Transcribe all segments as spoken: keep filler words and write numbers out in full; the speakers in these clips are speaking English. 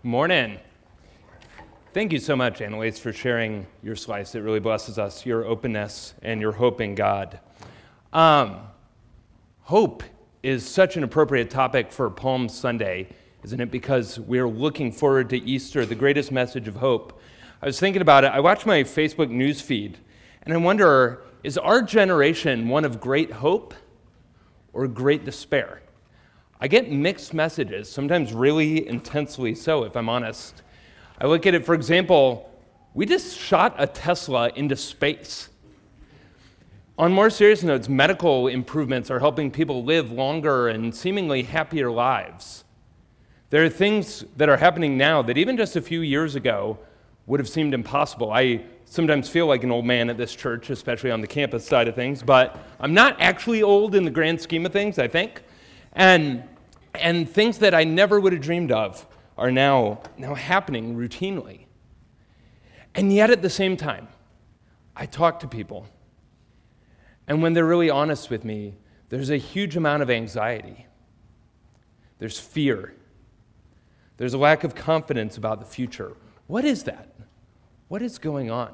Morning. Thank you so much, Annalise, for sharing your slice. It really blesses us, your openness and your hope in God. Um, hope is such an appropriate topic for Palm Sunday, isn't it? Because we're looking forward to Easter, the greatest message of hope. I was thinking about it. I watched my Facebook news feed, and I wonder, is our generation one of great hope or great despair? I get mixed messages, sometimes really intensely so, if I'm honest. I look at it, for example, we just shot a Tesla into space. On more serious notes, medical improvements are helping people live longer and seemingly happier lives. There are things that are happening now that even just a few years ago would have seemed impossible. I sometimes feel like an old man at this church, especially on the campus side of things, but I'm not actually old in the grand scheme of things, I think. And and things that I never would have dreamed of are now, now happening routinely. And yet at the same time, I talk to people, and when they're really honest with me, there's a huge amount of anxiety. There's fear. There's a lack of confidence about the future. What is that? What is going on?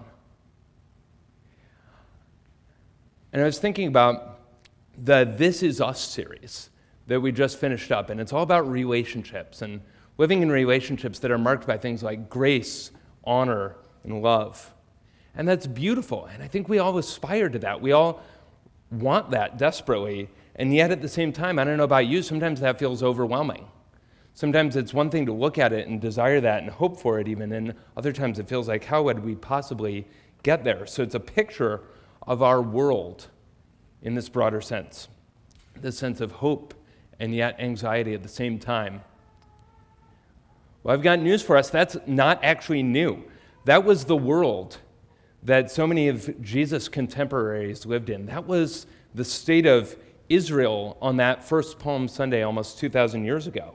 And I was thinking about the This Is Us series that we just finished up, and it's all about relationships and living in relationships that are marked by things like grace, honor, and love. And that's beautiful, and I think we all aspire to that. We all want that desperately, and yet at the same time, I don't know about you, sometimes that feels overwhelming. Sometimes it's one thing to look at it and desire that and hope for it even, and other times it feels like, how would we possibly get there? So it's a picture of our world in this broader sense, this sense of hope and yet anxiety at the same time. Well, I've got news for us. That's not actually new. That was the world that so many of Jesus' contemporaries lived in. That was the state of Israel on that first Palm Sunday almost two thousand years ago.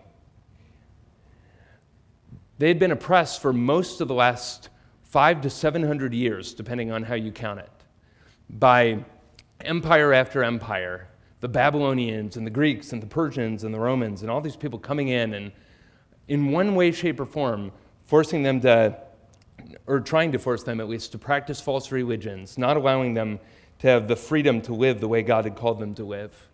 They had been oppressed for most of the last five to seven hundred years, depending on how you count it, by empire after empire, the Babylonians and the Greeks and the Persians and the Romans and all these people coming in and in one way, shape, or form, forcing them to, or trying to force them at least, to practice false religions, not allowing them to have the freedom to live the way God had called them to live.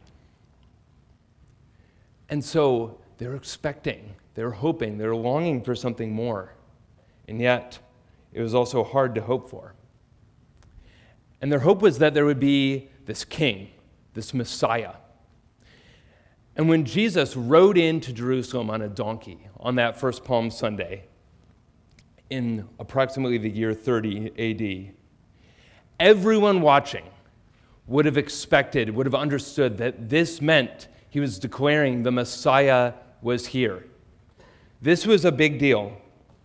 And so they're expecting, they're hoping, they're longing for something more. And yet, it was also hard to hope for. And their hope was that there would be this king, this Messiah. And when Jesus rode into Jerusalem on a donkey on that first Palm Sunday in approximately the year thirty A D, everyone watching would have expected, would have understood that this meant he was declaring the Messiah was here. This was a big deal.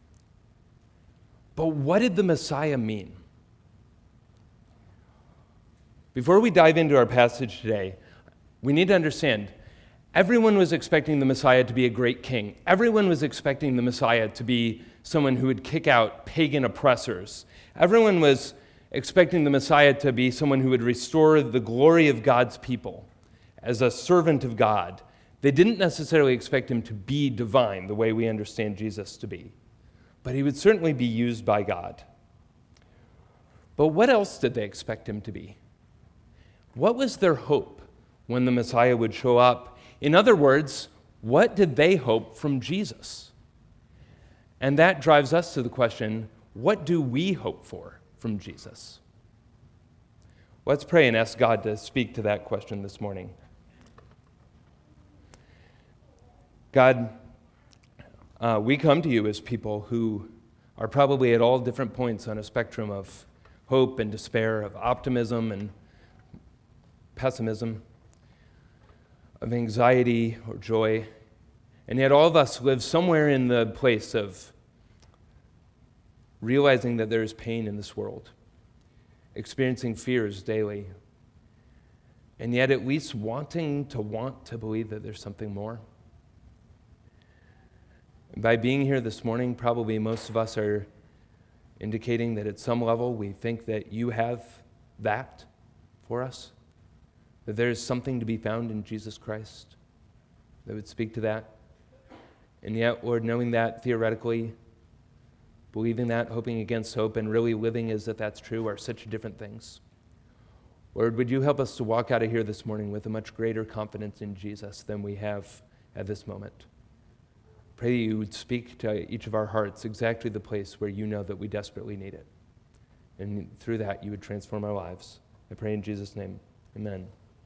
But what did the Messiah mean? Before we dive into our passage today, we need to understand everyone was expecting the Messiah to be a great king. Everyone was expecting the Messiah to be someone who would kick out pagan oppressors. Everyone was expecting the Messiah to be someone who would restore the glory of God's people as a servant of God. They didn't necessarily expect him to be divine the way we understand Jesus to be, but he would certainly be used by God. But what else did they expect him to be? What was their hope when the Messiah would show up? In other words, what did they hope from Jesus? And that drives us to the question, what do we hope for from Jesus? Let's pray and ask God to speak to that question this morning. God, uh, we come to you as people who are probably at all different points on a spectrum of hope and despair, of optimism and pessimism, of anxiety or joy, and yet all of us live somewhere in the place of realizing that there is pain in this world, experiencing fears daily, and yet at least wanting to want to believe that there's something more. And by being here this morning, probably most of us are indicating that at some level we think that you have that for us, that there is something to be found in Jesus Christ that would speak to that. And yet, Lord, knowing that theoretically, believing that, hoping against hope, and really living as if that's true are such different things. Lord, would you help us to walk out of here this morning with a much greater confidence in Jesus than we have at this moment. Pray that you would speak to each of our hearts exactly the place where you know that we desperately need it. And through that, you would transform our lives. I pray in Jesus' name. Amen.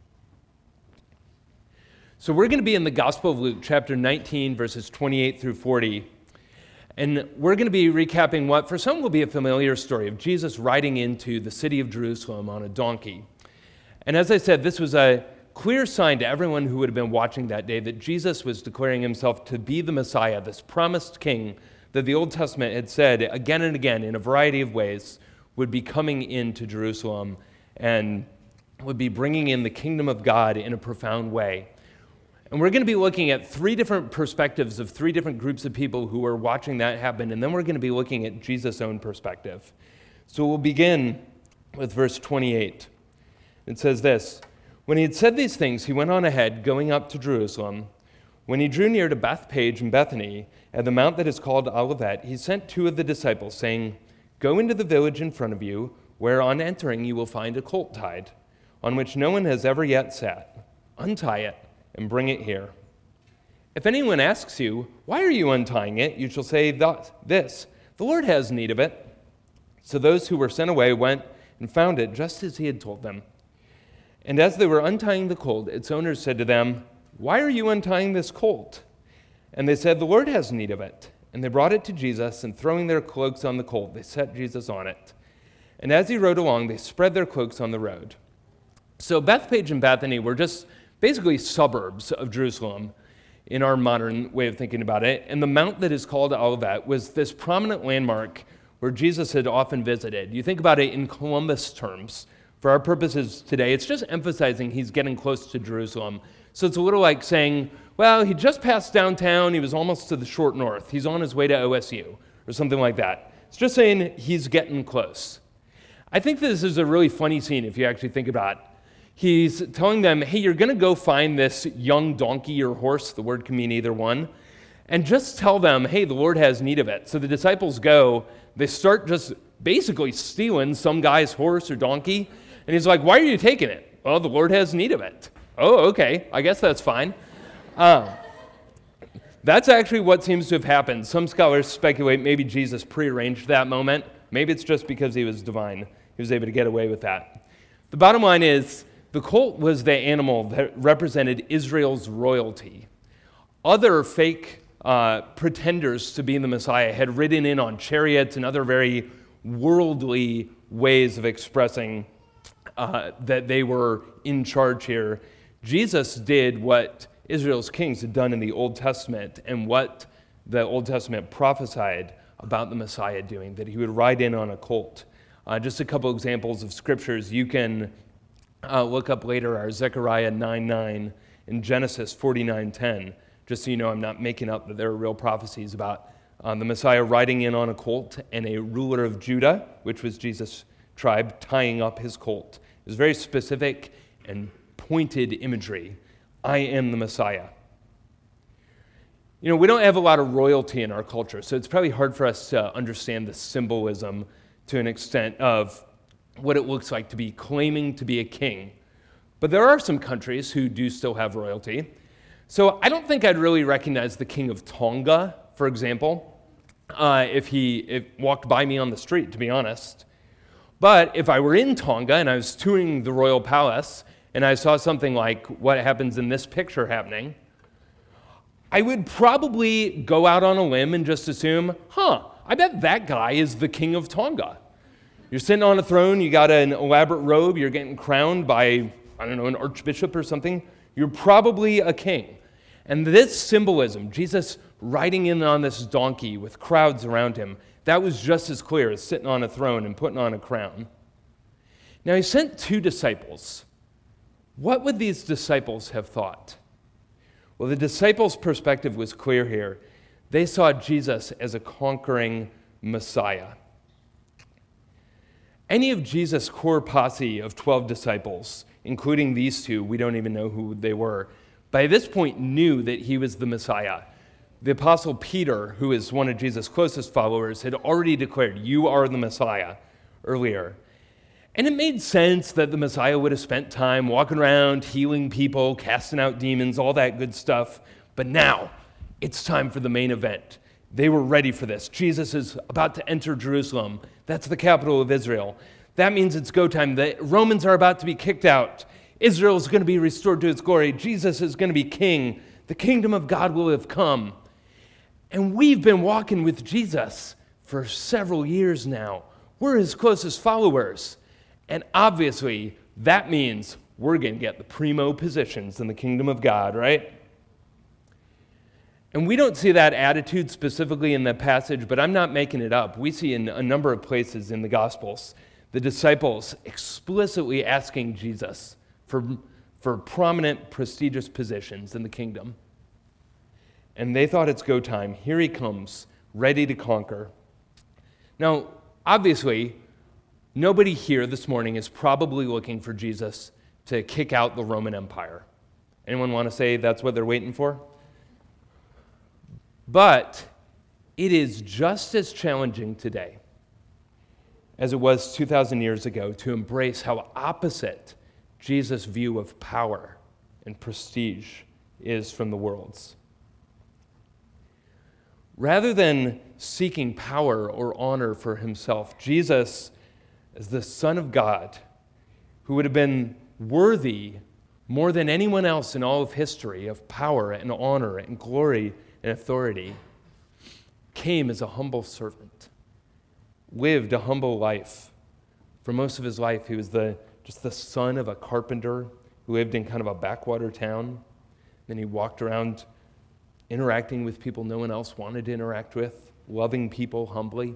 So we're going to be in the Gospel of Luke, chapter nineteen, verses twenty-eight through forty. And we're going to be recapping what for some will be a familiar story of Jesus riding into the city of Jerusalem on a donkey. And as I said, this was a clear sign to everyone who would have been watching that day that Jesus was declaring himself to be the Messiah, this promised king that the Old Testament had said again and again in a variety of ways would be coming into Jerusalem and would be bringing in the kingdom of God in a profound way. And we're going to be looking at three different perspectives of three different groups of people who are watching that happen, and then we're going to be looking at Jesus' own perspective. So we'll begin with verse twenty-eight. It says this, "When he had said these things, he went on ahead, going up to Jerusalem. When he drew near to Bethphage and Bethany, at the mount that is called Olivet, he sent two of the disciples, saying, 'Go into the village in front of you, where on entering you will find a colt tied, on which no one has ever yet sat. Untie it and bring it here. If anyone asks you, why are you untying it? You shall say this, the Lord has need of it.' So those who were sent away went and found it just as he had told them. And as they were untying the colt, its owners said to them, 'Why are you untying this colt?' And they said, 'The Lord has need of it.' And they brought it to Jesus, and throwing their cloaks on the colt, they set Jesus on it. And as he rode along, they spread their cloaks on the road." So Bethphage and Bethany were just basically suburbs of Jerusalem in our modern way of thinking about it. And the mount that is called Olivet was this prominent landmark where Jesus had often visited. You think about it in Columbus terms. For our purposes today, it's just emphasizing he's getting close to Jerusalem. So it's a little like saying, well, he just passed downtown, he was almost to the short north, he's on his way to O S U, or something like that. It's just saying he's getting close. I think this is a really funny scene if you actually think about it. He's telling them, hey, you're going to go find this young donkey or horse, the word can mean either one, and just tell them, hey, the Lord has need of it. So the disciples go, they start just basically stealing some guy's horse or donkey, and he's like, why are you taking it? Well, the Lord has need of it. Oh, okay, I guess that's fine. Um, that's actually what seems to have happened. Some scholars speculate maybe Jesus prearranged that moment. Maybe it's just because he was divine. He was able to get away with that. The bottom line is, the colt was the animal that represented Israel's royalty. Other fake uh, pretenders to be the Messiah had ridden in on chariots and other very worldly ways of expressing uh, that they were in charge here. Jesus did what Israel's kings had done in the Old Testament and what the Old Testament prophesied about the Messiah doing, that he would ride in on a colt. Uh, just a couple examples of scriptures you can Uh, look up later are Zechariah nine nine and Genesis forty-nine ten, just so you know I'm not making up that there are real prophecies about uh, the Messiah riding in on a colt and a ruler of Judah, which was Jesus' tribe, tying up his colt. It was very specific and pointed imagery. I am the Messiah. You know, we don't have a lot of royalty in our culture, so it's probably hard for us to understand the symbolism to an extent of what it looks like to be claiming to be a king. But there are some countries who do still have royalty. So I don't think I'd really recognize the king of Tonga, for example, uh, if he if walked by me on the street, to be honest. But if I were in Tonga and I was touring the royal palace and I saw something like what happens in this picture happening, I would probably go out on a limb and just assume, huh, I bet that guy is the king of Tonga. You're sitting on a throne, you got an elaborate robe, you're getting crowned by, I don't know, an archbishop or something. You're probably a king. And this symbolism, Jesus riding in on this donkey with crowds around him, that was just as clear as sitting on a throne and putting on a crown. Now, he sent two disciples. What would these disciples have thought? Well, the disciples' perspective was clear here. They saw Jesus as a conquering Messiah. Any of Jesus' core posse of twelve disciples, including these two, we don't even know who they were, by this point knew that he was the Messiah. the Apostle Peter, who is one of Jesus' closest followers, had already declared, "You are the Messiah," earlier. And it made sense that the Messiah would have spent time walking around, healing people, casting out demons, all that good stuff. But now, it's time for the main event. They were ready for this. Jesus is about to enter Jerusalem. That's the capital of Israel. That means it's go time. The Romans are about to be kicked out. Israel is going to be restored to its glory. Jesus is going to be king. The kingdom of God will have come. And we've been walking with Jesus for several years now. We're his closest followers. And obviously, that means we're going to get the primo positions in the kingdom of God, right? And we don't see that attitude specifically in the passage, but I'm not making it up. We see in a number of places in the Gospels the disciples explicitly asking Jesus for, for prominent, prestigious positions in the kingdom. And they thought it's go time. Here he comes, ready to conquer. Now, obviously, nobody here this morning is probably looking for Jesus to kick out the Roman Empire. Anyone want to say that's what they're waiting for? But it is just as challenging today as it was two thousand years ago to embrace how opposite Jesus' view of power and prestige is from the world's. Rather than seeking power or honor for himself, Jesus, as the Son of God, who would have been worthy more than anyone else in all of history of power and honor and glory and authority, came as a humble servant, lived a humble life. For most of his life, he was the just the son of a carpenter who lived in kind of a backwater town. Then he walked around interacting with people no one else wanted to interact with, loving people humbly.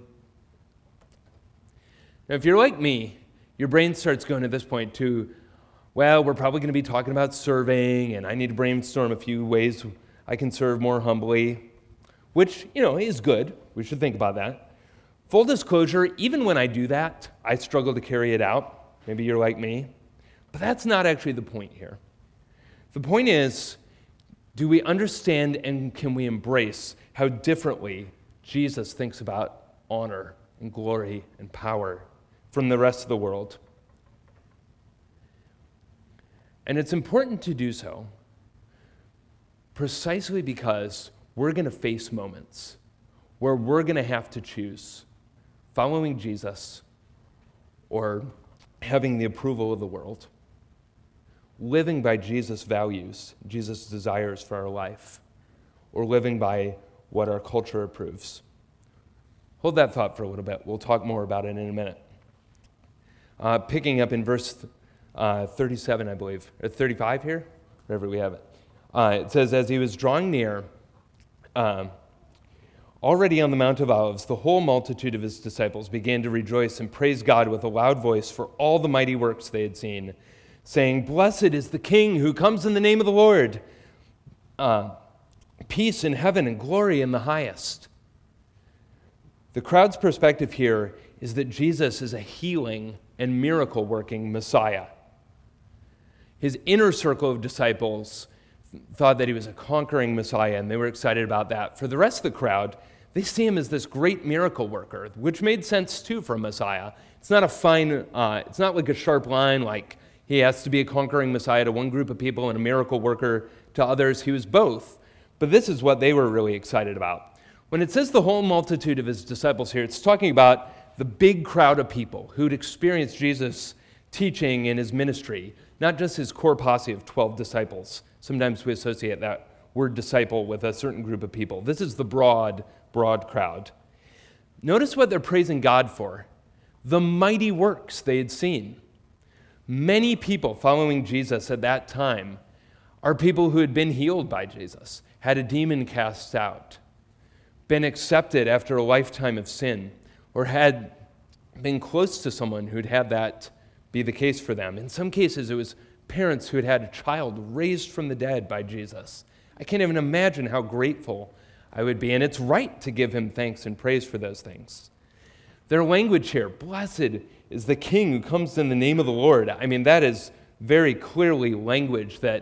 Now, if you're like me, your brain starts going at this point to, well, we're probably going to be talking about serving, and I need to brainstorm a few ways I can serve more humbly, which, you know, is good. We should think about that. Full disclosure, even when I do that, I struggle to carry it out. Maybe you're like me. But that's not actually the point here. The point is, do we understand and can we embrace how differently Jesus thinks about honor and glory and power from the rest of the world? And it's important to do so precisely because we're going to face moments where we're going to have to choose following Jesus or having the approval of the world, living by Jesus' values, Jesus' desires for our life, or living by what our culture approves. Hold that thought for a little bit. We'll talk more about it in a minute. Uh, picking up in verse uh, thirty-seven, I believe, or thirty-five here, wherever we have it. Uh, it says, as he was drawing near, um, already on the Mount of Olives, the whole multitude of his disciples began to rejoice and praise God with a loud voice for all the mighty works they had seen, saying, blessed is the King who comes in the name of the Lord. Uh, peace in heaven and glory in the highest. The crowd's perspective here is that Jesus is a healing and miracle-working Messiah. His inner circle of disciples thought that he was a conquering Messiah, and they were excited about that. For the rest of the crowd, they see him as this great miracle worker, which made sense too for a Messiah. It's not a fine, uh, it's not like a sharp line, like he has to be a conquering Messiah to one group of people and a miracle worker to others. He was both. But this is what they were really excited about. When it says the whole multitude of his disciples here, it's talking about the big crowd of people who'd experienced Jesus' teaching and his ministry, not just his core posse of twelve disciples. Sometimes we associate that word disciple with a certain group of people. This is the broad, broad crowd. Notice what they're praising God for. The mighty works they had seen. Many people following Jesus at that time are people who had been healed by Jesus, had a demon cast out, been accepted after a lifetime of sin, or had been close to someone who'd had that be the case for them. In some cases, it was parents who had had a child raised from the dead by Jesus. I can't even imagine how grateful I would be, and it's right to give him thanks and praise for those things. Their language here, blessed is the King who comes in the name of the Lord. I mean, that is very clearly language that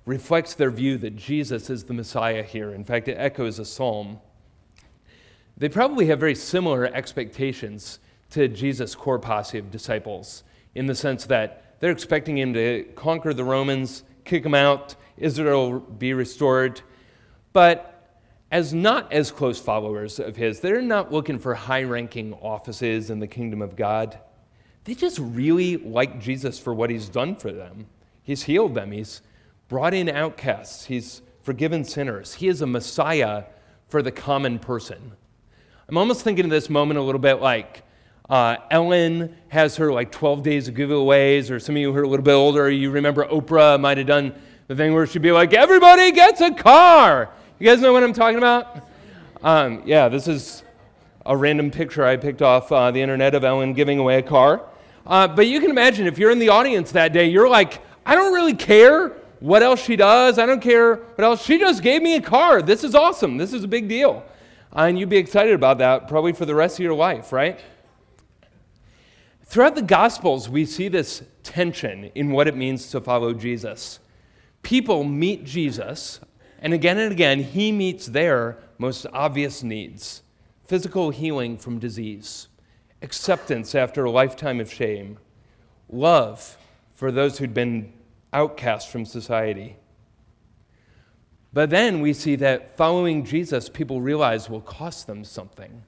reflects their view that Jesus is the Messiah here. In fact, it echoes a psalm. They probably have very similar expectations to Jesus' core posse of disciples, in the sense that they're expecting him to conquer the Romans, kick them out, Israel be restored. But as not as close followers of his, they're not looking for high-ranking offices in the kingdom of God. They just really like Jesus for what he's done for them. He's healed them. He's brought in outcasts. He's forgiven sinners. He is a Messiah for the common person. I'm almost thinking of this moment a little bit like uh, Ellen has her like twelve days of giveaways, or some of you who are a little bit older, you remember Oprah might have done the thing where she'd be like, everybody gets a car. You guys know what I'm talking about? Um, yeah, this is a random picture I picked off uh, the internet of Ellen giving away a car. Uh, but you can imagine if you're in the audience that day, you're like, I don't really care what else she does. I don't care what else. She just gave me a car. This is awesome. This is a big deal. Uh, and you'd be excited about that probably for the rest of your life, right? Throughout the Gospels, we see this tension in what it means to follow Jesus. People meet Jesus, and again and again, he meets their most obvious needs: physical healing from disease, acceptance after a lifetime of shame, love for those who'd been outcast from society. But then we see that following Jesus, people realize will cost them something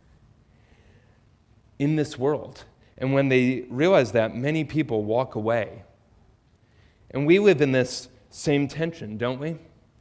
in this world. And when they realize that, many people walk away. And we live in this same tension, don't we?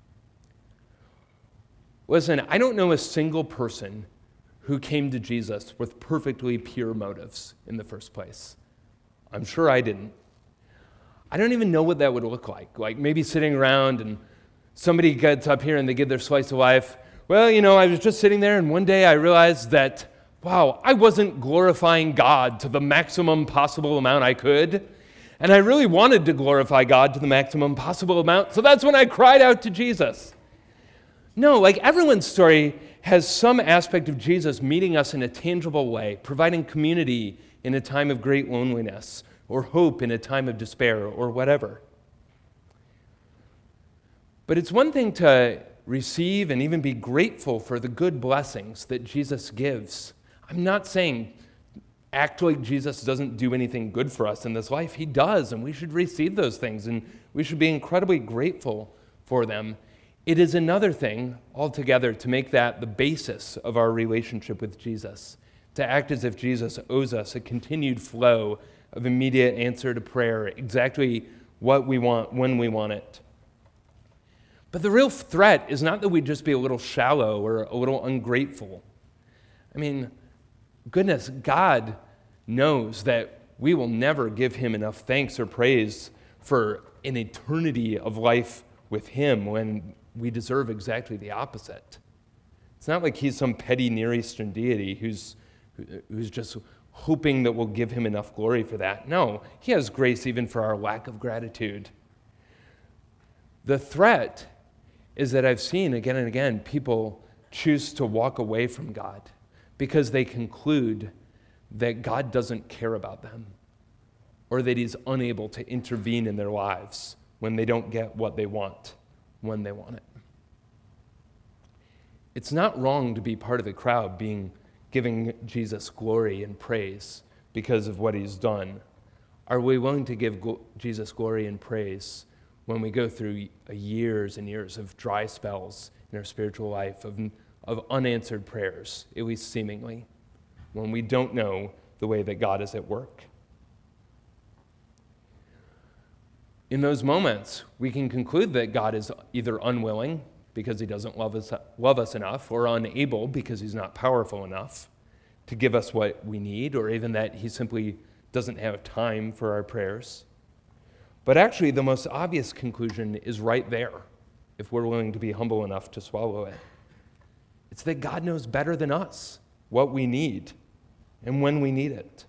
Listen, I don't know a single person who came to Jesus with perfectly pure motives in the first place. I'm sure I didn't. I don't even know what that would look like. Like maybe sitting around and somebody gets up here and they give their slice of life. Well, you know, I was just sitting there and one day I realized that, wow, I wasn't glorifying God to the maximum possible amount I could. And I really wanted to glorify God to the maximum possible amount. So that's when I cried out to Jesus. No, like everyone's story has some aspect of Jesus meeting us in a tangible way, providing community in a time of great loneliness, or hope in a time of despair, or whatever. But it's one thing to receive and even be grateful for the good blessings that Jesus gives. I'm not saying act like Jesus doesn't do anything good for us in this life. He does, and we should receive those things, and we should be incredibly grateful for them. It is another thing altogether to make that the basis of our relationship with Jesus, to act as if Jesus owes us a continued flow of immediate answer to prayer, exactly what we want when we want it. But the real threat is not that we just be a little shallow or a little ungrateful. I mean, goodness, God knows that we will never give him enough thanks or praise for an eternity of life with him when we deserve exactly the opposite. It's not like he's some petty Near Eastern deity who's, who's just hoping that we'll give him enough glory for that. No, he has grace even for our lack of gratitude. The threat is that I've seen again and again people choose to walk away from God because they conclude that God doesn't care about them or that he's unable to intervene in their lives when they don't get what they want when they want it. It's not wrong to be part of the crowd being giving Jesus glory and praise because of what he's done. Are we willing to give gl- Jesus glory and praise when we go through years and years of dry spells in our spiritual life, of, of unanswered prayers, at least seemingly, when we don't know the way that God is at work? In those moments, we can conclude that God is either unwilling because he doesn't love us, love us enough, or unable because he's not powerful enough to give us what we need, or even that he simply doesn't have time for our prayers. But actually, the most obvious conclusion is right there, if we're willing to be humble enough to swallow it. It's that God knows better than us what we need and when we need it.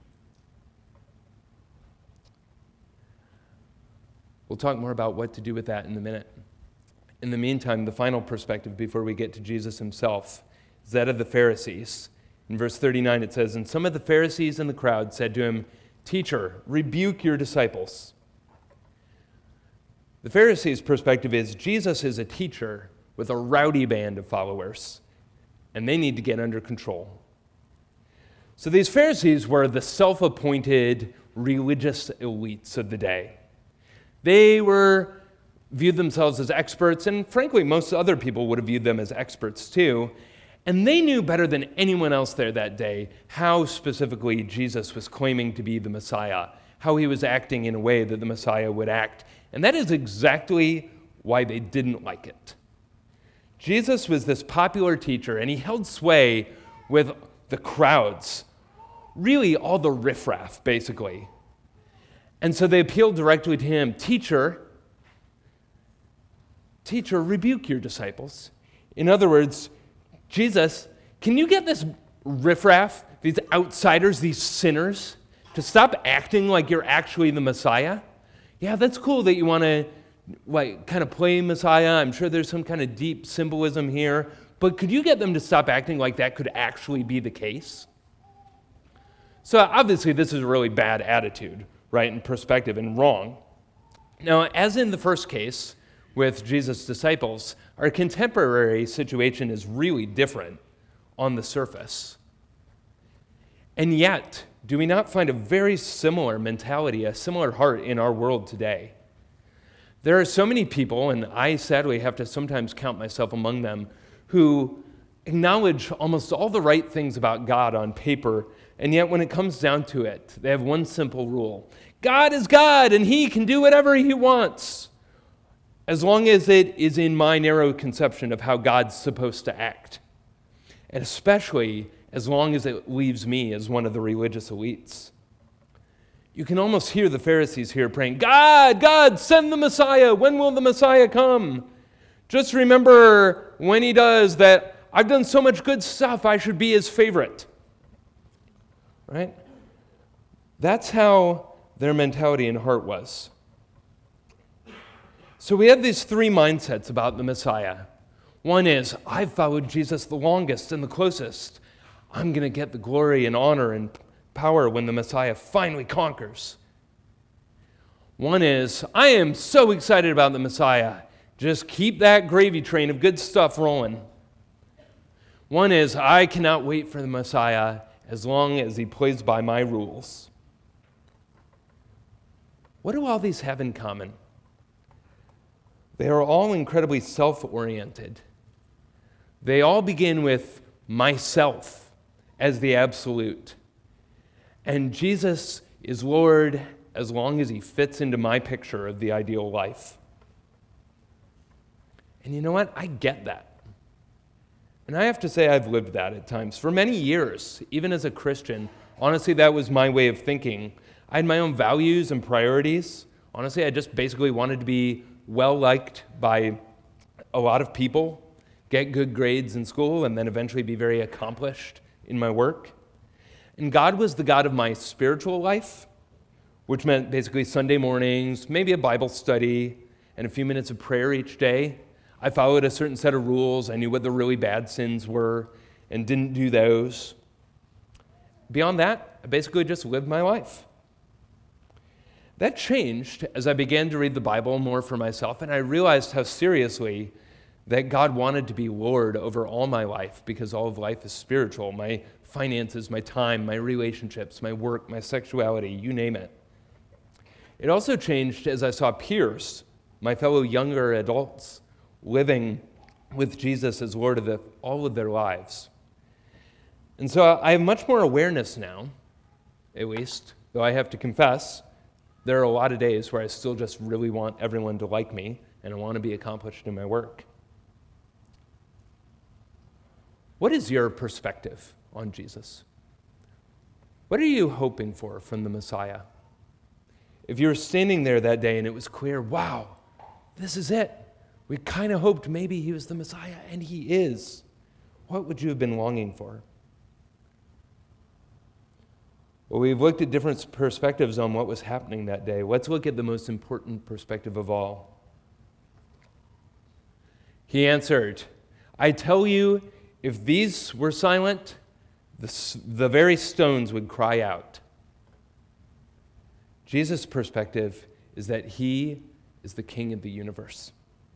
We'll talk more about what to do with that in a minute. In the meantime, the final perspective before we get to Jesus himself is that of the Pharisees. In verse thirty-nine, it says, "And some of the Pharisees in the crowd said to him, 'Teacher, rebuke your disciples.' The Pharisees' perspective is Jesus is a teacher with a rowdy band of followers, and they need to get under control. So these Pharisees were the self-appointed religious elites of the day. They were viewed themselves as experts, and frankly, most other people would have viewed them as experts too. And they knew better than anyone else there that day how specifically Jesus was claiming to be the Messiah, how he was acting in a way that the Messiah would act. And that is exactly why they didn't like it. Jesus was this popular teacher, and he held sway with the crowds, really all the riffraff, basically. And so they appealed directly to him, Teacher, Teacher, rebuke your disciples. In other words, Jesus, can you get this riffraff, these outsiders, these sinners, to stop acting like you're actually the Messiah? Yeah, that's cool that you want to like kind of play Messiah. I'm sure there's some kind of deep symbolism here. But could you get them to stop acting like that could actually be the case? So obviously this is a really bad attitude, right, in perspective, and wrong. Now, as in the first case with Jesus' disciples, our contemporary situation is really different on the surface. And yet, do we not find a very similar mentality, a similar heart in our world today? There are so many people, and I sadly have to sometimes count myself among them, who acknowledge almost all the right things about God on paper, and yet when it comes down to it, they have one simple rule. God is God, and he can do whatever he wants, as long as it is in my narrow conception of how God's supposed to act, and especially as long as it leaves me as one of the religious elites. You can almost hear the Pharisees here praying, God, God, send the Messiah. When will the Messiah come? Just remember when he does that I've done so much good stuff, I should be his favorite. Right? That's how their mentality and heart was. So we have these three mindsets about the Messiah. One is, I've followed Jesus the longest and the closest. I'm going to get the glory and honor and power when the Messiah finally conquers. One is, I am so excited about the Messiah. Just keep that gravy train of good stuff rolling. One is, I cannot wait for the Messiah as long as he plays by my rules. What do all these have in common? They are all incredibly self-oriented. They all begin with myself as the absolute. And Jesus is Lord as long as he fits into my picture of the ideal life. And you know what? I get that. And I have to say I've lived that at times. For many years, even as a Christian, honestly, that was my way of thinking. I had my own values and priorities. Honestly, I just basically wanted to be well-liked by a lot of people, get good grades in school, and then eventually be very accomplished in my work. And God was the God of my spiritual life, which meant basically Sunday mornings, maybe a Bible study, and a few minutes of prayer each day. I followed a certain set of rules. I knew what the really bad sins were and didn't do those. Beyond that, I basically just lived my life. That changed as I began to read the Bible more for myself, and I realized how seriously that God wanted to be Lord over all my life, because all of life is spiritual. My finances, my time, my relationships, my work, my sexuality, you name it. It also changed as I saw peers, my fellow younger adults, living with Jesus as Lord of the, all of their lives. And so I have much more awareness now, at least, though I have to confess, there are a lot of days where I still just really want everyone to like me, and I want to be accomplished in my work. What is your perspective on Jesus? What are you hoping for from the Messiah? If you were standing there that day and it was clear, wow, this is it. We kind of hoped maybe he was the Messiah, and he is. What would you have been longing for? Well, we've looked at different perspectives on what was happening that day. Let's look at the most important perspective of all. He answered, I tell you, if these were silent, the, the very stones would cry out. Jesus' perspective is that he is the King of the universe.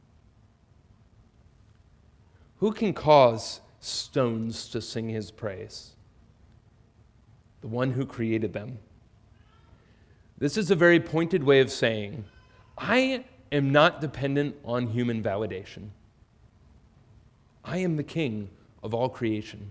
Who can cause stones to sing his praise? The one who created them. This is a very pointed way of saying, I am not dependent on human validation. I am the King of all creation.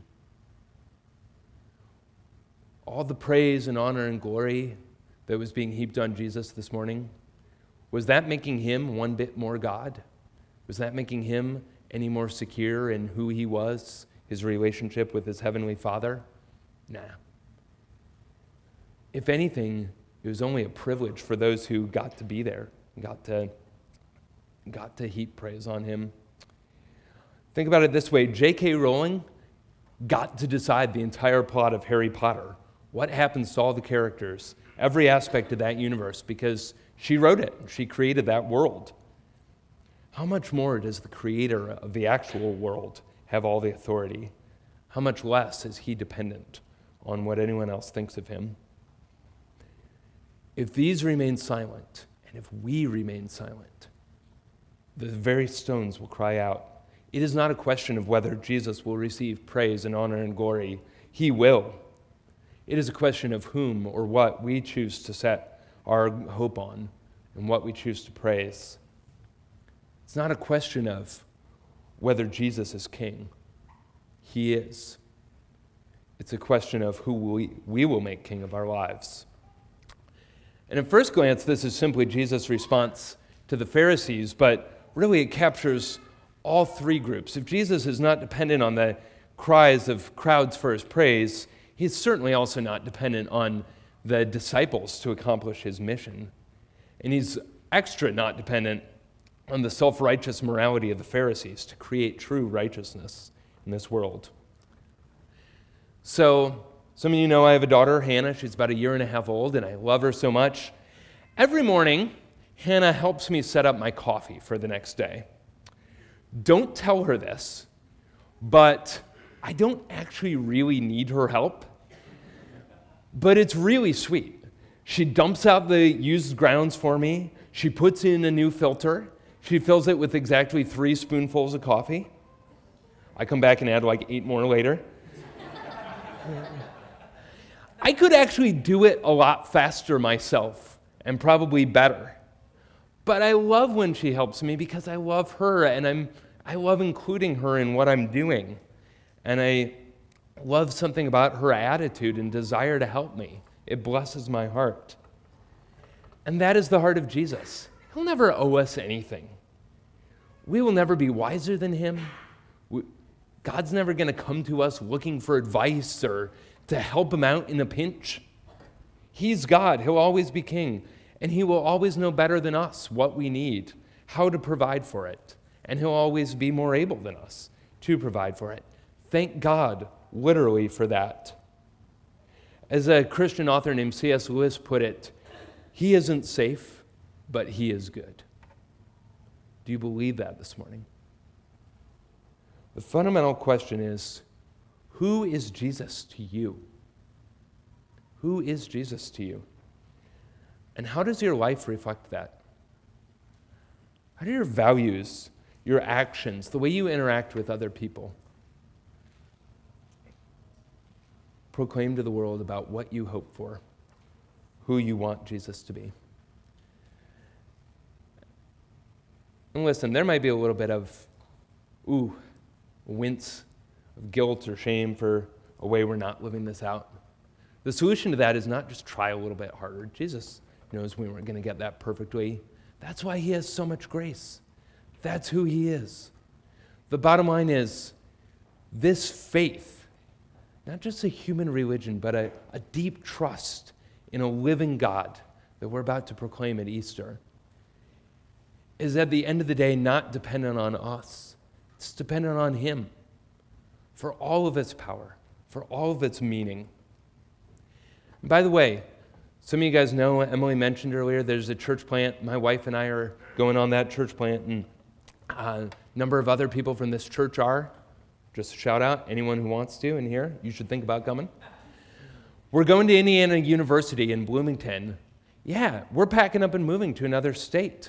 All the praise and honor and glory that was being heaped on Jesus this morning, was that making him one bit more God? Was that making him any more secure in who he was, his relationship with his heavenly Father? Nah. If anything, it was only a privilege for those who got to be there, got to, got to heap praise on him. Think about it this way. J K Rowling got to decide the entire plot of Harry Potter, what happens to all the characters, every aspect of that universe, because she wrote it. She created that world. How much more does the creator of the actual world have all the authority? How much less is he dependent on what anyone else thinks of him? If these remain silent, and if we remain silent, the very stones will cry out. It is not a question of whether Jesus will receive praise and honor and glory. He will. It is a question of whom or what we choose to set our hope on and what we choose to praise. It's not a question of whether Jesus is king. He is. It's a question of who we, we will make king of our lives. And at first glance, this is simply Jesus' response to the Pharisees, but really it captures all three groups. If Jesus is not dependent on the cries of crowds for his praise, he's certainly also not dependent on the disciples to accomplish his mission. And he's extra not dependent on the self-righteous morality of the Pharisees to create true righteousness in this world. So, some of you know I have a daughter, Hannah. She's about a year and a half old, and I love her so much. Every morning, Hannah helps me set up my coffee for the next day. Don't tell her this, but I don't actually really need her help. But it's really sweet. She dumps out the used grounds for me. She puts in a new filter. She fills it with exactly three spoonfuls of coffee. I come back and add like eight more later. I could actually do it a lot faster myself and probably better. But I love when she helps me because I love her and I'm I love including her in what I'm doing. And I love something about her attitude and desire to help me. It blesses my heart. And that is the heart of Jesus. He'll never owe us anything. We will never be wiser than him. We, God's never going to come to us looking for advice or to help him out in a pinch. He's God. He'll always be king. And he will always know better than us what we need, how to provide for it. And he'll always be more able than us to provide for it. Thank God, literally, for that. As a Christian author named C S Lewis put it, he isn't safe, but he is good. Do you believe that this morning? The fundamental question is, who is Jesus to you? Who is Jesus to you? And how does your life reflect that? How do your values, your actions, the way you interact with other people, proclaim to the world about what you hope for, who you want Jesus to be? And listen, there might be a little bit of, ooh, wince of guilt or shame for a way we're not living this out. The solution to that is not just try a little bit harder. Jesus knows we weren't going to get that perfectly. That's why he has so much grace. That's who he is. The bottom line is, this faith, not just a human religion, but a, a deep trust in a living God that we're about to proclaim at Easter, is at the end of the day not dependent on us. It's dependent on him for all of its power, for all of its meaning. And by the way, some of you guys know, Emily mentioned earlier, there's a church plant. My wife and I are going on that church plant, and a number of other people from this church are. Just a shout out, anyone who wants to in here, you should think about coming. We're going to Indiana University in Bloomington. Yeah, we're packing up and moving to another state.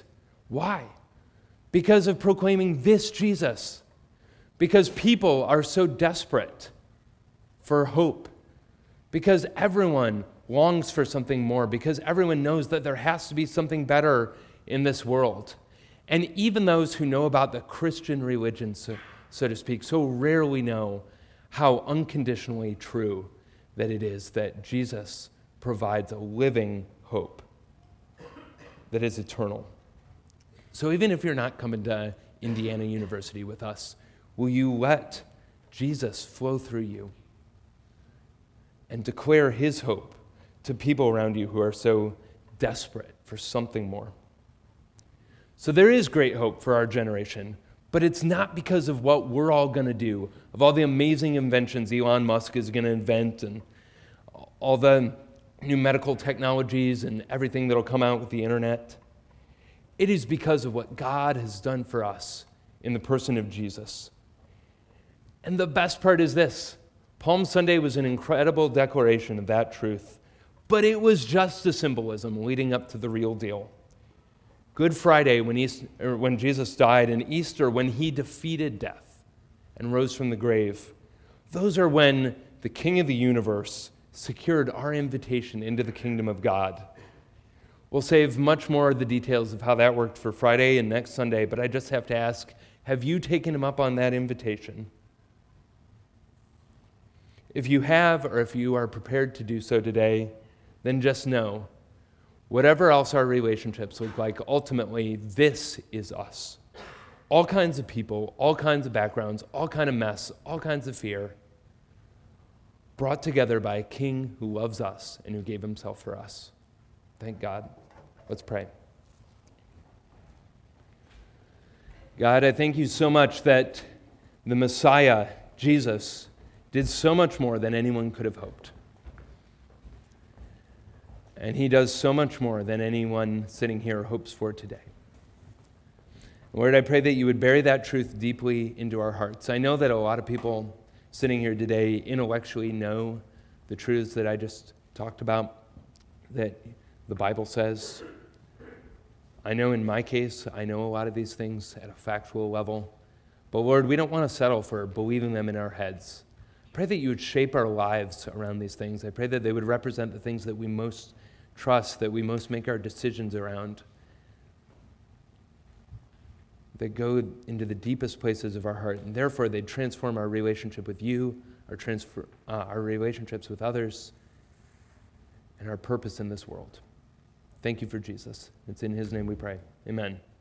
Why? Because of proclaiming this Jesus. Because people are so desperate for hope. Because everyone longs for something more. Because everyone knows that there has to be something better in this world. And even those who know about the Christian religion, so, so to speak, so rarely know how unconditionally true that it is that Jesus provides a living hope that is eternal. So even if you're not coming to Indiana University with us, will you let Jesus flow through you and declare his hope to people around you who are so desperate for something more? So there is great hope for our generation, but it's not because of what we're all going to do, of all the amazing inventions Elon Musk is going to invent and all the new medical technologies and everything that'll come out with the internet. It is because of what God has done for us in the person of Jesus. And the best part is this: Palm Sunday was an incredible declaration of that truth, but it was just a symbolism leading up to the real deal. Good Friday, when, East, or when Jesus died, and Easter, when he defeated death and rose from the grave, those are when the King of the universe secured our invitation into the kingdom of God. We'll save much more of the details of how that worked for Friday and next Sunday, but I just have to ask, have you taken him up on that invitation? If you have, or if you are prepared to do so today, then just know, whatever else our relationships look like, ultimately, this is us. All kinds of people, all kinds of backgrounds, all kind of mess, all kinds of fear, brought together by a king who loves us and who gave himself for us. Thank God. Let's pray. God, I thank you so much that the Messiah, Jesus, did so much more than anyone could have hoped. And he does so much more than anyone sitting here hopes for today. Lord, I pray that you would bury that truth deeply into our hearts. I know that a lot of people sitting here today intellectually know the truths that I just talked about, that the Bible says. I know in my case, I know a lot of these things at a factual level. But Lord, we don't want to settle for believing them in our heads. Pray that you would shape our lives around these things. I pray that they would represent the things that we most trust, that we most make our decisions around, that go into the deepest places of our heart, and therefore they transform our relationship with you, our, transfer, uh, our relationships with others, and our purpose in this world. Thank you for Jesus. It's in his name we pray. Amen.